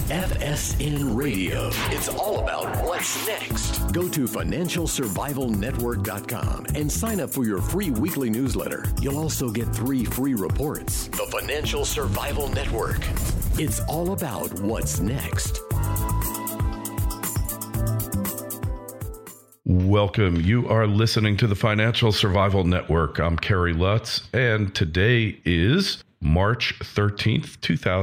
FSN Radio. It's all about what's next. Go to financialsurvivalnetwork.com and sign up for your free weekly newsletter. You'll also get 3 free reports. The Financial Survival Network. It's all about what's next. Welcome. You are listening to the Financial Survival Network. I'm Kerry Lutz, and today is March 13th,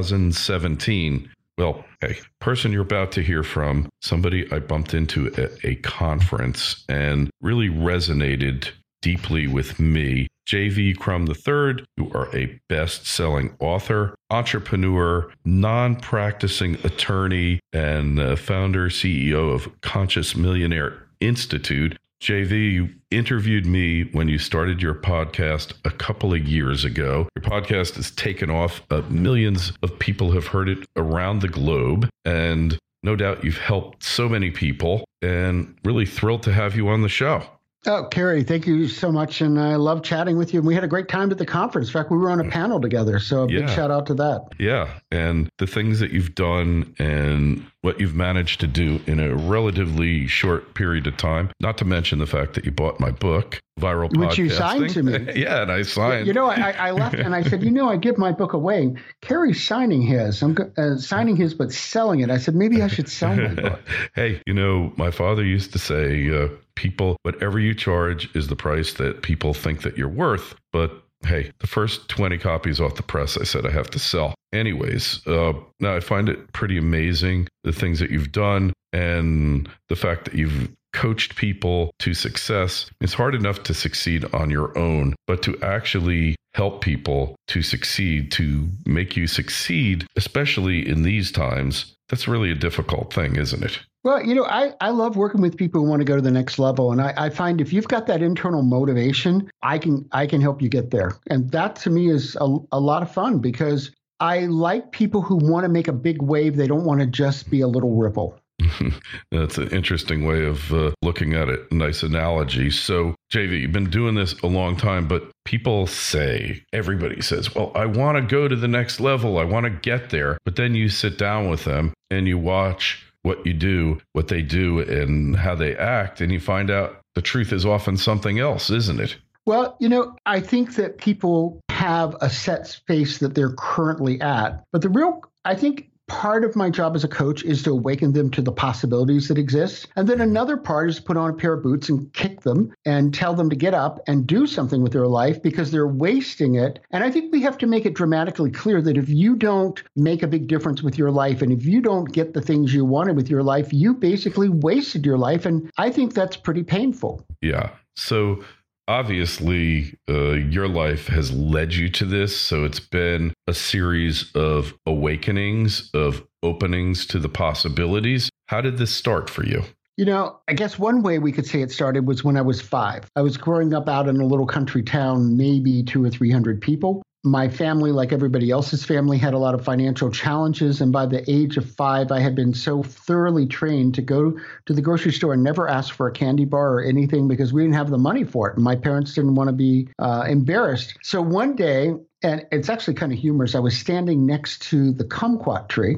2017. Well, hey, person you're about to hear from, somebody I bumped into at a conference and really resonated deeply with me. J.V. Crum III, you are a best-selling author, entrepreneur, non-practicing attorney, and founder, CEO of Conscious Millionaire Institute. JV, you interviewed me when you started your podcast a couple of years ago. Your podcast has taken off. Millions of people have heard it around the globe. And no doubt you've helped so many people, and really thrilled to have you on the show. Oh, Kerry, thank you so much. And I love chatting with you. And we had a great time at the conference. In fact, we were on a panel together. So a big shout out to that. Yeah. And the things that you've done and what you've managed to do in a relatively short period of time, not to mention the fact that you bought my book, Viral Podcasting. Which you signed to me. Yeah, and I signed. You know, I left and I said, I give my book away. Kerry's signing his. I'm signing his, but selling it. I said, maybe I should sell my book. Hey, my father used to say, people, whatever you charge is the price that people think that you're worth. But hey, the first 20 copies off the press, I said I have to sell. Anyways, now I find it pretty amazing, the things that you've done and the fact that you've coached people to success. It's hard enough to succeed on your own, but to actually help people to succeed, to make you succeed, especially in these times, that's really a difficult thing, isn't it? Well, I love working with people who want to go to the next level. And I find if you've got that internal motivation, I can help you get there. And that to me is a lot of fun because I like people who want to make a big wave. They don't want to just be a little ripple. That's an interesting way of looking at it. Nice analogy. So, JV, you've been doing this a long time, but everybody says, well, I want to go to the next level. I want to get there. But then you sit down with them and you watch what you do, what they do, and how they act, and you find out the truth is often something else, isn't it? Well, I think that people have a set space that they're currently at, but I think part of my job as a coach is to awaken them to the possibilities that exist. And then another part is put on a pair of boots and kick them and tell them to get up and do something with their life because they're wasting it. And I think we have to make it dramatically clear that if you don't make a big difference with your life and if you don't get the things you wanted with your life, you basically wasted your life. And I think that's pretty painful. Yeah. So obviously, your life has led you to this. So it's been a series of awakenings, of openings to the possibilities. How did this start for you? I guess one way we could say it started was when I was 5. I was growing up out in a little country town, maybe 200 or 300 people. My family, like everybody else's family, had a lot of financial challenges. And by the age of 5, I had been so thoroughly trained to go to the grocery store and never ask for a candy bar or anything because we didn't have the money for it. And my parents didn't want to be embarrassed. So one day, and it's actually kind of humorous, I was standing next to the kumquat tree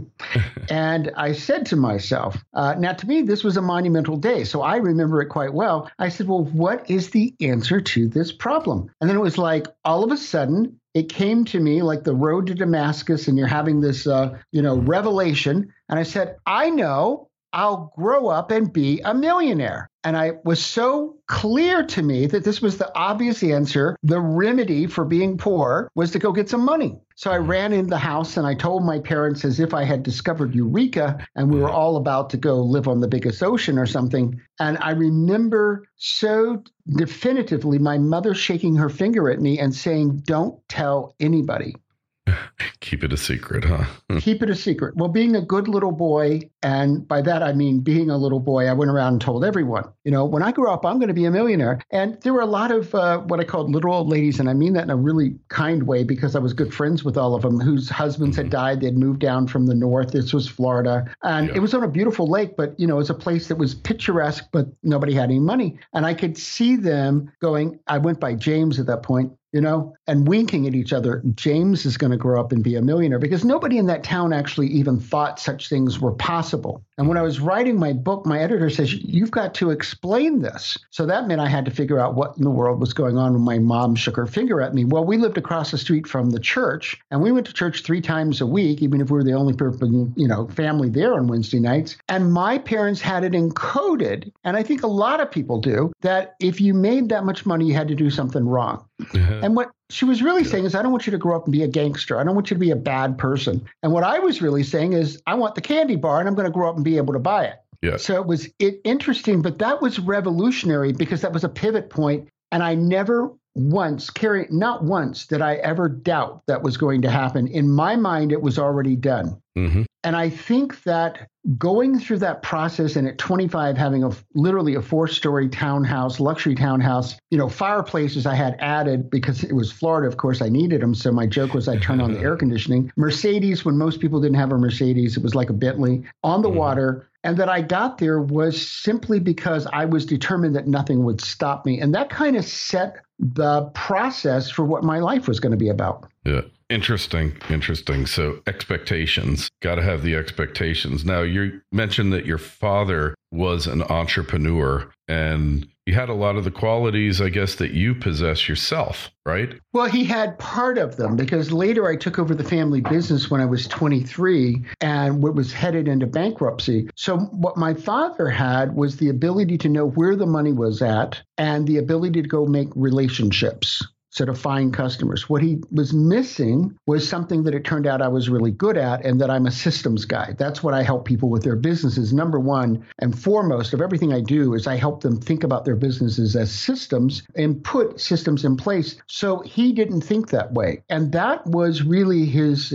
and I said to myself, now to me, this was a monumental day. So I remember it quite well. I said, well, what is the answer to this problem? And then it was like all of a sudden, it came to me like the road to Damascus and you're having this, revelation. And I said, I know I'll grow up and be a millionaire. And I was so clear to me that this was the obvious answer. The remedy for being poor was to go get some money. So I ran in the house and I told my parents as if I had discovered Eureka and we were all about to go live on the biggest ocean or something. And I remember so definitively my mother shaking her finger at me and saying, don't tell anybody. Keep it a secret, huh? Keep it a secret. Well, being a good little boy, and by that I mean being a little boy, I went around and told everyone, when I grow up, I'm going to be a millionaire. And there were a lot of what I called little old ladies, and I mean that in a really kind way because I was good friends with all of them whose husbands had died. They'd moved down from the north. This was Florida. And it was on a beautiful lake, but, it was a place that was picturesque, but nobody had any money. And I could see them going, I went by James at that point. and winking at each other. James is going to grow up and be a millionaire, because nobody in that town actually even thought such things were possible. And when I was writing my book, my editor says, you've got to explain this. So that meant I had to figure out what in the world was going on when my mom shook her finger at me. Well, we lived across the street from the church, and we went to church 3 times a week, even if we were the only family there on Wednesday nights. And my parents had it encoded, and I think a lot of people do, that if you made that much money, you had to do something wrong. And what she was really saying is, I don't want you to grow up and be a gangster. I don't want you to be a bad person. And what I was really saying is, I want the candy bar, and I'm going to grow up and be able to buy it. Yeah. So it was interesting, but that was revolutionary, because that was a pivot point. And I never once, Carrie, not once did I ever doubt that was going to happen. In my mind, it was already done. Mm-hmm. And I think that going through that process, and at 25, having literally a 4-story townhouse, luxury townhouse, fireplaces I had added because it was Florida. Of course, I needed them. So my joke was I'd turn on the air conditioning. Mercedes, when most people didn't have a Mercedes, it was like a Bentley on the water. And that I got there was simply because I was determined that nothing would stop me. And that kind of set the process for what my life was going to be about. Yeah. Interesting. So expectations, got to have the expectations. Now, you mentioned that your father was an entrepreneur, and he had a lot of the qualities, I guess, that you possess yourself, right? Well, he had part of them, because later I took over the family business when I was 23, and it was headed into bankruptcy. So what my father had was the ability to know where the money was at, and the ability to go make relationships. So to find customers. What he was missing was something that it turned out I was really good at, and that I'm a systems guy. That's what I help people with their businesses. Number one and foremost of everything I do is I help them think about their businesses as systems and put systems in place. So he didn't think that way. And that was really his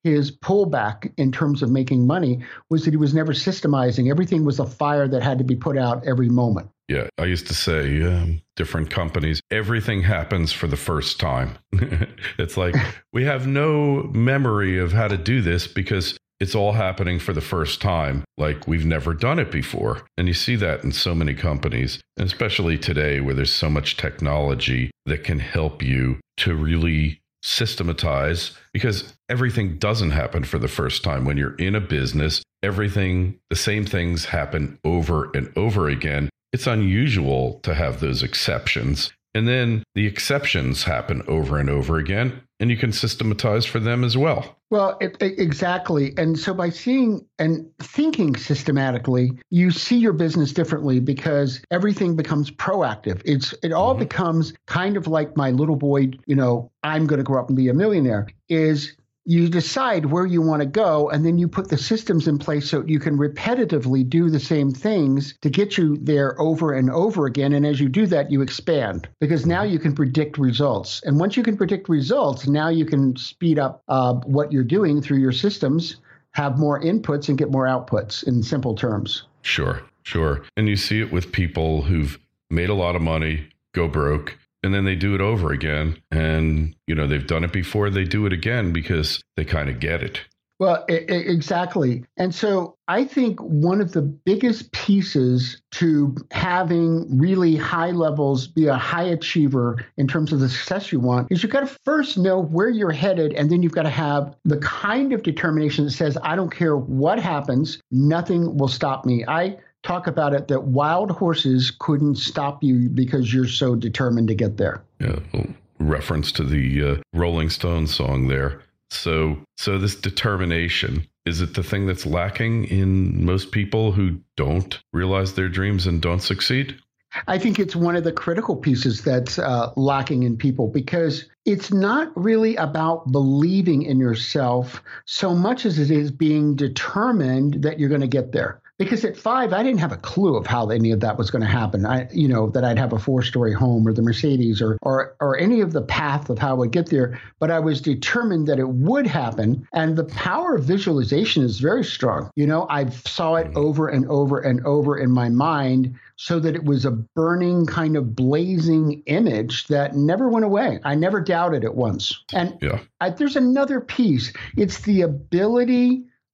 pullback in terms of making money, was that he was never systemizing. Everything was a fire that had to be put out every moment. Yeah, I used to say different companies, everything happens for the first time. It's like, we have no memory of how to do this because it's all happening for the first time. Like, we've never done it before. And you see that in so many companies, and especially today where there's so much technology that can help you to really systematize, because everything doesn't happen for the first time. When you're in a business, the same things happen over and over again. It's unusual to have those exceptions. And then the exceptions happen over and over again, and you can systematize for them as well. Well, exactly. And so by seeing and thinking systematically, you see your business differently, because everything becomes proactive. It all becomes kind of like my little boy, I'm going to grow up and be a millionaire, is you decide where you want to go, and then you put the systems in place so you can repetitively do the same things to get you there over and over again. And as you do that, you expand, because now you can predict results. And once you can predict results, now you can speed up what you're doing through your systems, have more inputs and get more outputs, in simple terms. Sure. And you see it with people who've made a lot of money, go broke, and then they do it over again. And, they've done it before, they do it again because they kind of get it. Well, exactly. And so I think one of the biggest pieces to having really high levels, be a high achiever in terms of the success you want, is you've got to first know where you're headed. And then you've got to have the kind of determination that says, I don't care what happens, nothing will stop me. I talk about it that wild horses couldn't stop you because you're so determined to get there. Yeah, reference to the Rolling Stones song there. So this determination, is it the thing that's lacking in most people who don't realize their dreams and don't succeed? I think it's one of the critical pieces that's lacking in people, because it's not really about believing in yourself so much as it is being determined that you're going to get there. Because at 5, I didn't have a clue of how any of that was going to happen. That I'd have a 4-story home or the Mercedes or any of the path of how I would get there. But I was determined that it would happen. And the power of visualization is very strong. I saw it over and over and over in my mind, so that it was a burning kind of blazing image that never went away. I never doubted it once. And there's another piece. It's the ability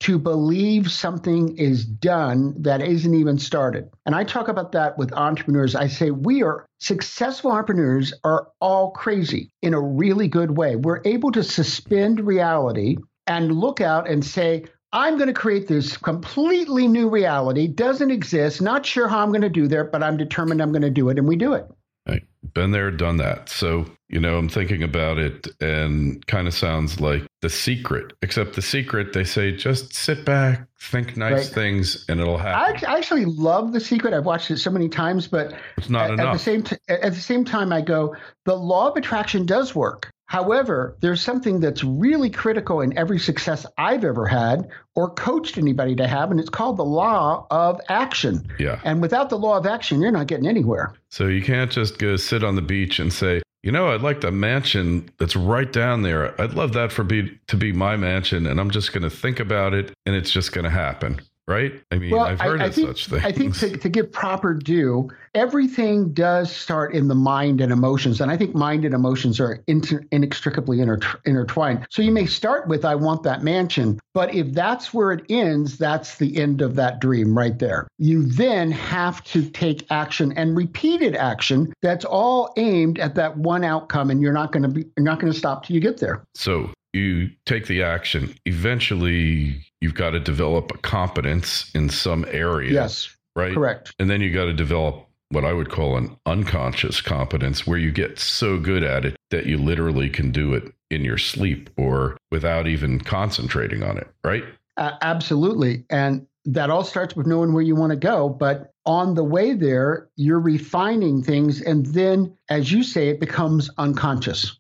to believe something is done that isn't even started. And I talk about that with entrepreneurs. I say successful entrepreneurs are all crazy in a really good way. We're able to suspend reality and look out and say, I'm going to create this completely new reality, doesn't exist, not sure how I'm going to do that, but I'm determined I'm going to do it, and we do it. Right. Been there, done that. So, I'm thinking about it and kind of sounds like The Secret, except The Secret, they say, just sit back, think nice things, and it'll happen. I actually love The Secret. I've watched it so many times, but it's not enough. At the same time, I go, the law of attraction does work. However, there's something that's really critical in every success I've ever had or coached anybody to have, and it's called the law of action. Yeah. And without the law of action, you're not getting anywhere. So you can't just go sit on the beach and say, I'd like the mansion that's right down there. I'd love that to be my mansion, and I'm just going to think about it, and it's just going to happen. Right? I mean, I've heard of such things. I think to give proper due, everything does start in the mind and emotions. And I think mind and emotions are inextricably intertwined. So you may start with, I want that mansion. But if that's where it ends, that's the end of that dream right there. You then have to take action and repeated action that's all aimed at that one outcome. And you're not going to stop till you get there. So you take the action. Eventually, you've got to develop a competence in some area. Yes, right? Correct. And then you got to develop what I would call an unconscious competence, where you get so good at it that you literally can do it in your sleep or without even concentrating on it, right? Absolutely. And that all starts with knowing where you want to go. But on the way there, you're refining things. And then, as you say, it becomes unconscious.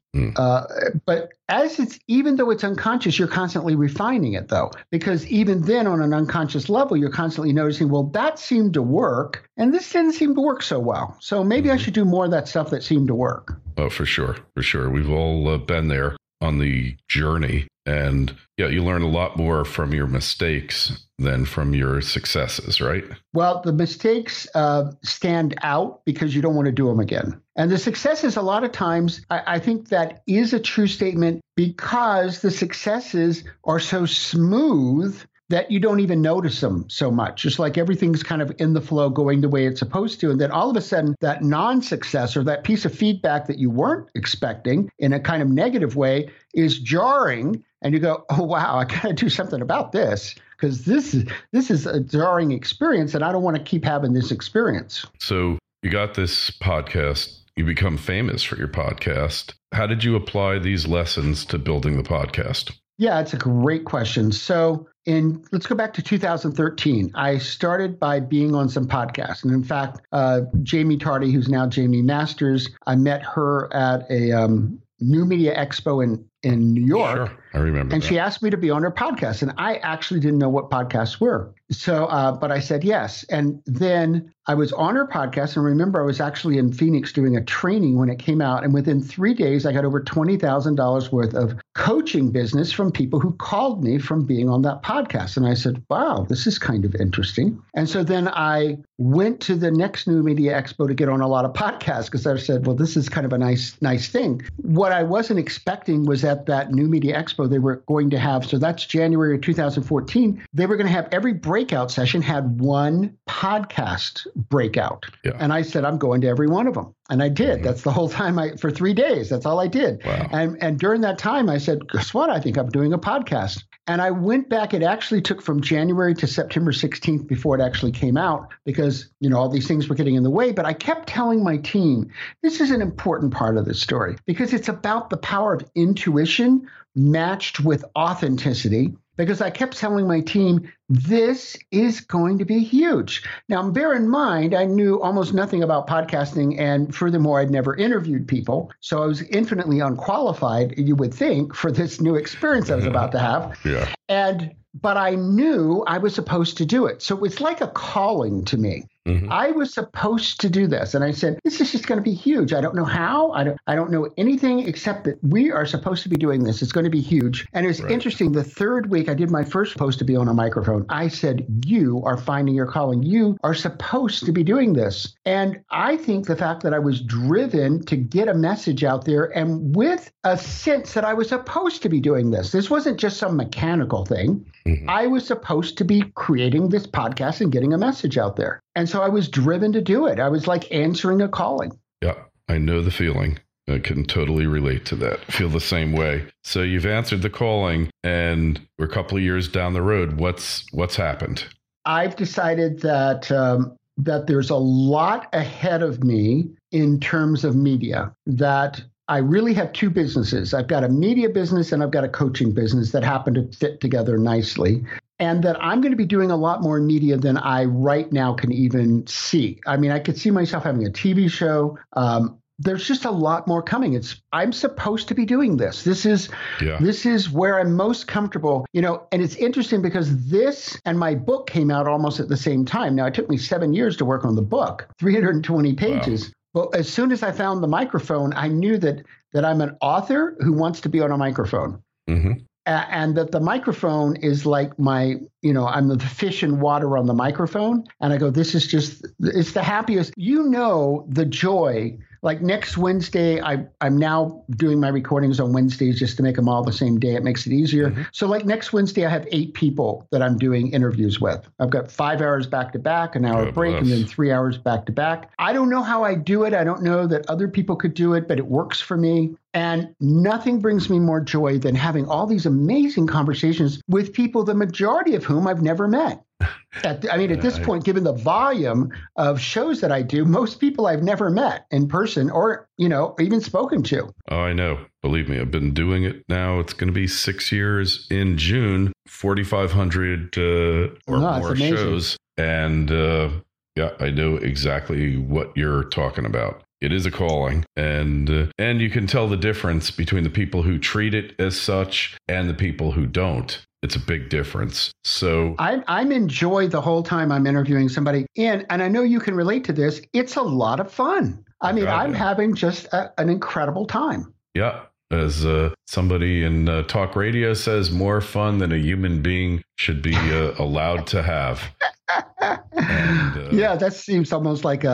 But even though it's unconscious, you're constantly refining it, though, because even then on an unconscious level, you're constantly noticing, well, that seemed to work and this didn't seem to work so well. So maybe I should do more of that stuff that seemed to work. Oh, for sure. For sure. We've all been there on the journey. And you learn a lot more from your mistakes than from your successes, right? Well, the mistakes stand out because you don't want to do them again. And the successes, a lot of times, I think that is a true statement because the successes are so smooth that you don't even notice them so much. Just like everything's kind of in the flow going the way it's supposed to. And then all of a sudden, that non-success or that piece of feedback that you weren't expecting in a kind of negative way is jarring. And you go, oh, wow, I got to do something about this because this is a jarring experience and I don't want to keep having this experience. So you got this podcast. You become famous for your podcast. How did you apply these lessons to building the podcast? Yeah, it's a great question. So let's go back to 2013. I started by being on some podcasts. And in fact, Jamie Tardy, who's now Jamie Masters, I met her at a New Media Expo in New York. Sure, I remember. And she asked me to be on her podcast. And I actually didn't know what podcasts were. So, but I said yes. And then I was on her podcast. And remember, I was actually in Phoenix doing a training when it came out. And within 3 days, I got over $20,000 worth of coaching business from people who called me from being on that podcast. And I said, wow, this is kind of interesting. And so then I went to the next New Media Expo to get on a lot of podcasts because I said, well, this is kind of a nice thing. What I wasn't expecting was at that New Media Expo, they were going to have, so that's January of 2014, they were going to have every breakout session had one podcast breakout. Yeah. And I said, I'm going to every one of them. And I did. Mm-hmm. That's the whole time for 3 days. That's all I did. Wow. And during that time, I said, guess what? I think I'm doing a podcast. And I went back. It actually took from January to September 16th before it actually came out because, all these things were getting in the way. But I kept telling my team, this is an important part of the story because it's about the power of intuition matched with authenticity. Because I kept telling my team, this is going to be huge. Now, bear in mind, I knew almost nothing about podcasting. And furthermore, I'd never interviewed people. So I was infinitely unqualified, you would think, for this new experience I was about to have. Yeah. But I knew I was supposed to do it. So it's like a calling to me. Mm-hmm. I was supposed to do this. And I said, this is just going to be huge. I don't know how. I don't know anything except that we are supposed to be doing this. It's going to be huge. And it's interesting. The third week I did my first post to be on a microphone. I said, you are finding your calling. You are supposed to be doing this. And I think the fact that I was driven to get a message out there and with a sense that I was supposed to be doing this. This wasn't just some mechanical thing. Mm-hmm. I was supposed to be creating this podcast and getting a message out there. And so I was driven to do it. I was like answering a calling. Yeah, I know the feeling. I can totally relate to that. I feel the same way. So you've answered the calling and we're a couple of years down the road. What's happened? I've decided that that there's a lot ahead of me in terms of media, that I really have two businesses. I've got a media business and I've got a coaching business that happen to fit together nicely. And that I'm going to be doing a lot more media than I right now can even see. I mean, I could see myself having a TV show. There's just a lot more coming. I'm supposed to be doing this. This is where I'm most comfortable, and it's interesting because this and my book came out almost at the same time. Now, it took me 7 years to work on the book, 320 pages. Wow. Well, as soon as I found the microphone, I knew that I'm an author who wants to be on a microphone. Mm-hmm. And that the microphone is like I'm the fish in water on the microphone. And I go, it's the happiest, the joy. Like next Wednesday, I'm now doing my recordings on Wednesdays just to make them all the same day. It makes it easier. Mm-hmm. So like next Wednesday, I have 8 people that I'm doing interviews with. I've got 5 hours back to back, an hour break, and then 3 hours back to back. I don't know how I do it. I don't know that other people could do it, but it works for me. And nothing brings me more joy than having all these amazing conversations with people, the majority of whom I've never met. At this point, given the volume of shows that I do, most people I've never met in person or, even spoken to. Oh, I know. Believe me, I've been doing it now. It's going to be 6 years in June, 4,500 or more shows. And I know exactly what you're talking about. It is a calling, and you can tell the difference between the people who treat it as such and the people who don't. It's a big difference. So I'm in joy the whole time I'm interviewing somebody. And I know you can relate to this. It's a lot of fun. I'm having just an incredible time. Yeah. As somebody in talk radio says, more fun than a human being should be allowed to have. And, that seems almost like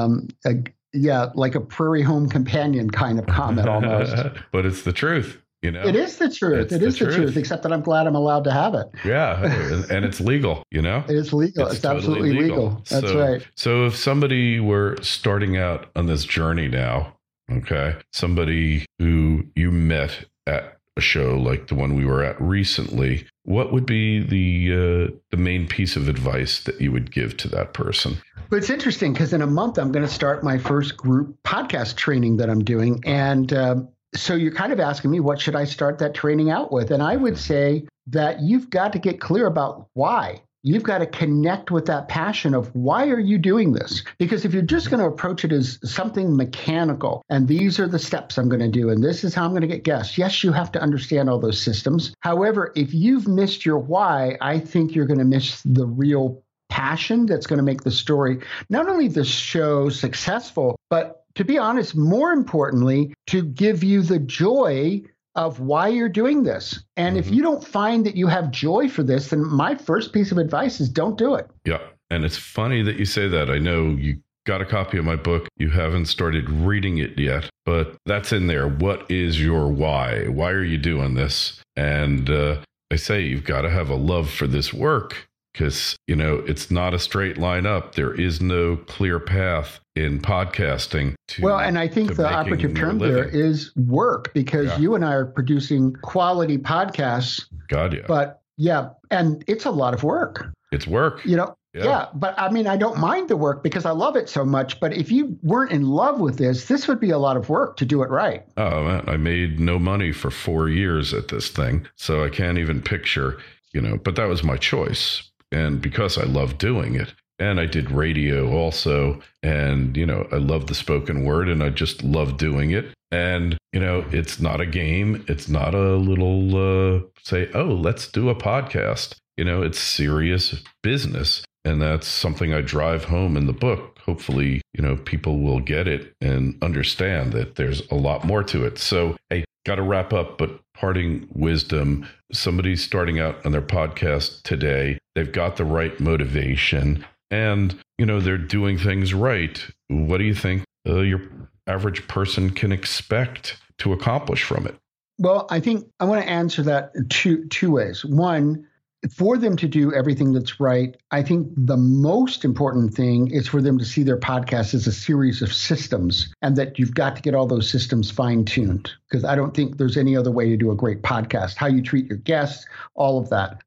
like a prairie home companion kind of comment almost. But it's the truth. It is the truth. It is the truth, except that I'm glad I'm allowed to have it. Yeah. And it's legal, It is legal. It's totally absolutely legal. That's right. So if somebody were starting out on this journey now, okay, somebody who you met at a show like the one we were at recently, what would be the main piece of advice that you would give to that person? But it's interesting because in a month, I'm going to start my first group podcast training that I'm doing. And so you're kind of asking me, what should I start that training out with? And I would say that you've got to get clear about why. You've got to connect with that passion of why are you doing this? Because if you're just going to approach it as something mechanical, and these are the steps I'm going to do, and this is how I'm going to get guests. Yes, you have to understand all those systems. However, if you've missed your why, I think you're going to miss the real passion that's going to make the story, not only the show successful, but to be honest, more importantly, to give you the joy of why you're doing this. And if you don't find that you have joy for this, then my first piece of advice is don't do it. Yeah. And it's funny that you say that. I know you got a copy of my book. You haven't started reading it yet, but that's in there. What is your why? Why are you doing this? And I say you've got to have a love for this work. Because, it's not a straight line up. There is no clear path in podcasting. And I think the operative term there is work, because you and I are producing quality podcasts. God, yeah. But and it's a lot of work. It's work. Yeah. But I don't mind the work because I love it so much. But if you weren't in love with this would be a lot of work to do it right. Oh, man, I made no money for 4 years at this thing. So I can't even picture, but that was my choice. And because I love doing it, and I did radio also, and, I love the spoken word and I just love doing it. And, it's not a game. It's not a little say, oh, let's do a podcast. It's serious business. And that's something I drive home in the book. Hopefully, people will get it and understand that there's a lot more to it. So, hey, got to wrap up, but parting wisdom, somebody's starting out on their podcast today. They've got the right motivation and, they're doing things right. What do you think your average person can expect to accomplish from it? Well, I think I want to answer that two ways. One, for them to do everything that's right, I think the most important thing is for them to see their podcast as a series of systems, and that you've got to get all those systems fine-tuned, because I don't think there's any other way to do a great podcast. How you treat your guests, all of that.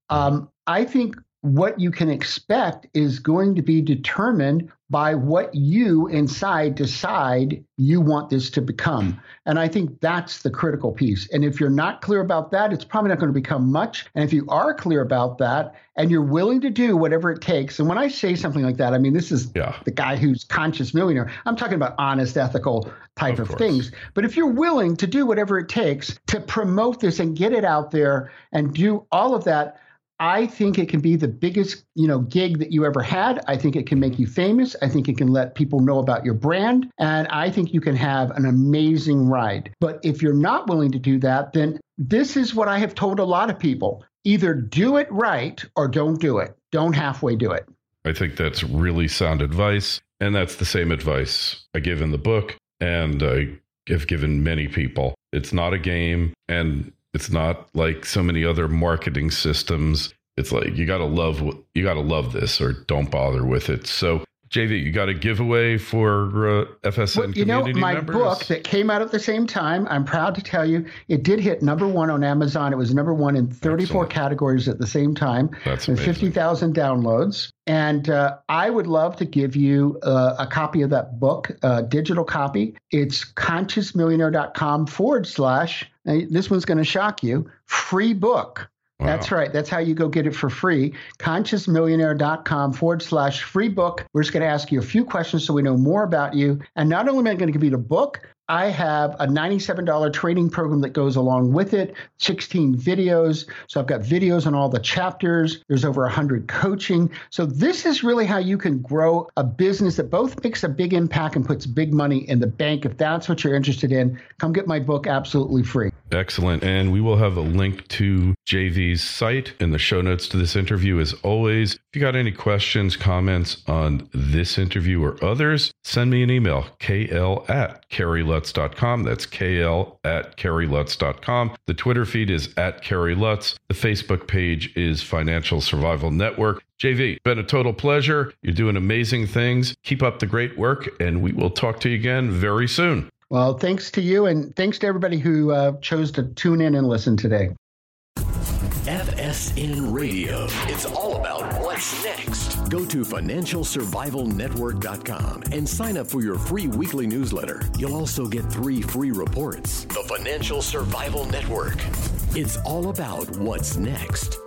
I think what you can expect is going to be determined by what you inside decide you want this to become. And I think that's the critical piece. And if you're not clear about that, it's probably not going to become much. And if you are clear about that and you're willing to do whatever it takes, and when I say something like that, I mean, this is the guy who's conscious millionaire. I'm talking about honest, ethical type of things. But if you're willing to do whatever it takes to promote this and get it out there and do all of that, I think it can be the biggest, gig that you ever had. I think it can make you famous. I think it can let people know about your brand. And I think you can have an amazing ride. But if you're not willing to do that, then this is what I have told a lot of people. Either do it right or don't do it. Don't halfway do it. I think that's really sound advice. And that's the same advice I give in the book. And I have given many people. It's not a game. And it's not like so many other marketing systems. It's like you got to love this or don't bother with it. So, JV, you got a giveaway for FSN community my members? Book that came out at the same time, I'm proud to tell you, it did hit #1 on Amazon. It was #1 in 34 categories at the same time. That's amazing. 50,000 downloads. And I would love to give you a copy of that book, digital copy. It's consciousmillionaire.com / this one's going to shock you, free book. Wow. That's right. That's how you go get it for free. consciousmillionaire.com / free book. We're just going to ask you a few questions so we know more about you. And not only am I going to give you the book, I have a $97 training program that goes along with it, 16 videos. So I've got videos on all the chapters. There's over 100 coaching. So this is really how you can grow a business that both makes a big impact and puts big money in the bank. If that's what you're interested in, come get my book absolutely free. Excellent. And we will have a link to JV's site in the show notes to this interview. As always, if you got any questions, comments on this interview or others, send me an email, kl@kerrylutz.com. That's kl@kerrylutz.com. The Twitter feed is @KerryLutz. The Facebook page is Financial Survival Network. JV, been a total pleasure. You're doing amazing things. Keep up the great work, and we will talk to you again very soon. Well, thanks to you, and thanks to everybody who chose to tune in and listen today. FSN Radio. It's all about what's next. Go to financialsurvivalnetwork.com and sign up for your free weekly newsletter. You'll also get 3 free reports. The Financial Survival Network. It's all about what's next.